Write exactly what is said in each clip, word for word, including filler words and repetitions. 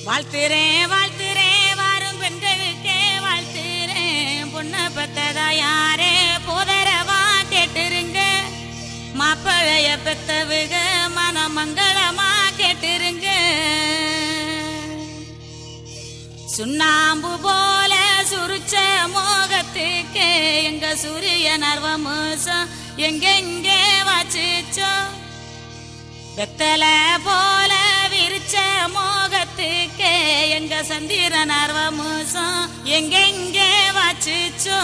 வாழ்த்துறேன் வாழ்த்துறேன் வாரும் பெண்களுக்கே வாழ்த்துறேன். பொண்ணை பெத்ததா யாரே போதரவா கேட்டுருங்க. மாப்பிளைய பெத்தவுக மனமங்களமா கேட்டுருங்க. சுண்ணாம்பு போல சுருச்ச மோகத்துக்கு எங்க சூரிய நர்வமோசம் எங்கெங்கே வாச்சிச்சோ. வெத்தல போல விரிச்ச மோகத்துக்கு எங்க சந்திர நர்வமோசம் எங்கெங்கே வாச்சிச்சோ.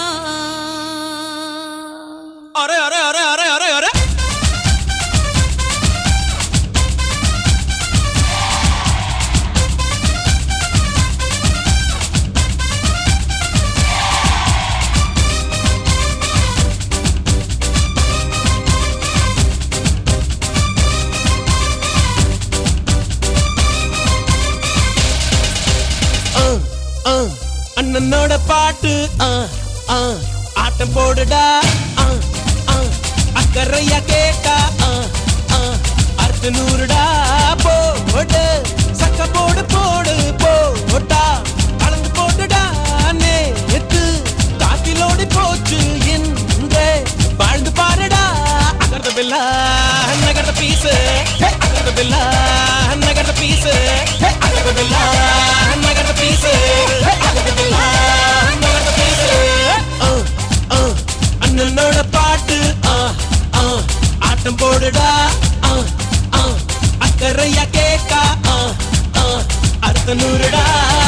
அரே அரே அரே அரே அரே அரே அண்ணனோட பாட்டு ஆட்டம் போடுடா. அக்கறையா கேட்டா அர்த்த நூறுடா. போடு சக்க போடு போடு போட்டா கலந்து போட்டுடா. நேத்து காத்திலோடி போச்சு இன்றே வாழ்ந்து பாருடா. அகர்த பில்லா நகர்த பீசு அகர்த பில்லா நகர்த பீசு அகர்த பில்லா நகர்த பீசு அண்ணனோட பாட்டு ஆட்டம் போடுடா. அக்கறையா கேக்கா அர்த்த நூறுடா.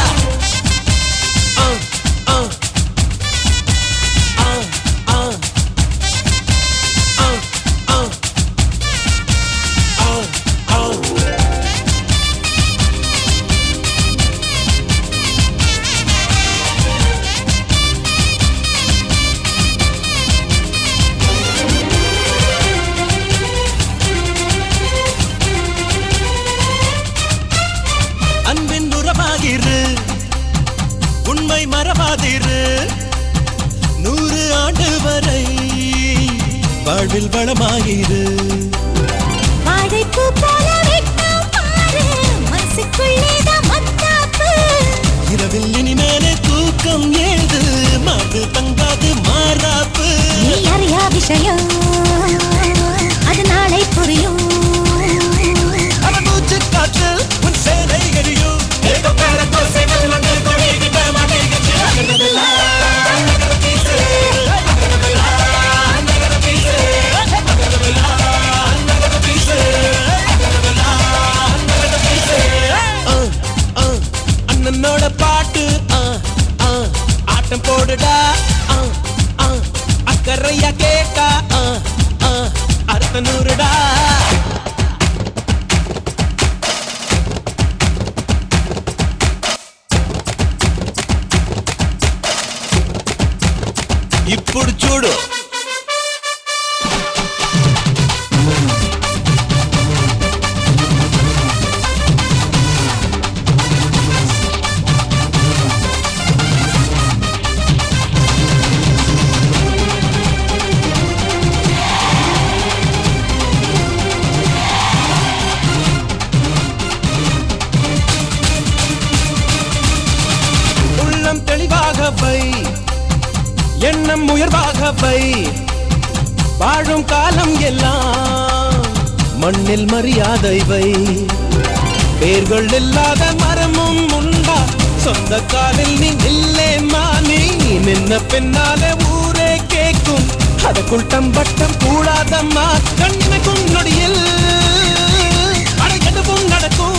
உண்மை மறவாதிரு நூறு ஆண்டு வரை வாழ்வில் வளமாயிரு. வாழைப்பூ போல வெட்கம் பாரு மனசுக்குள்ளேதான் மத்தாப்பு. இரவில் இனிமேலே தூக்கம் ஏது மாது தங்காது மாறாப்பு. நீ அறியா விஷயம் அது நாளை புரியும். அவன் மூச்சு காற்று உன் சேனை எரியும். அண்ணனோட பாட்டு ஆட்டம் போடுடா. அக்கறையா கேட்டா அர்த்த நூறுடா. ఇప్పుడు చూడు உள்ளம் தெளிவாக வை எண்ணம் உயர்வாக வை. வாழும் காலம் எல்லாம் மண்ணில் மரியாதை வை. வேர்கள் இல்லாத மரமும் உண்டா சொந்த காலில் நீ நில்லே மானி. நின்ன பின்னாலே ஊரே கேட்கும் அதற்குள் தம்பட்டம் கூடாதம்மா. கண்ணுக்கும் நொடியில் அடையதுவும் நடக்கும்.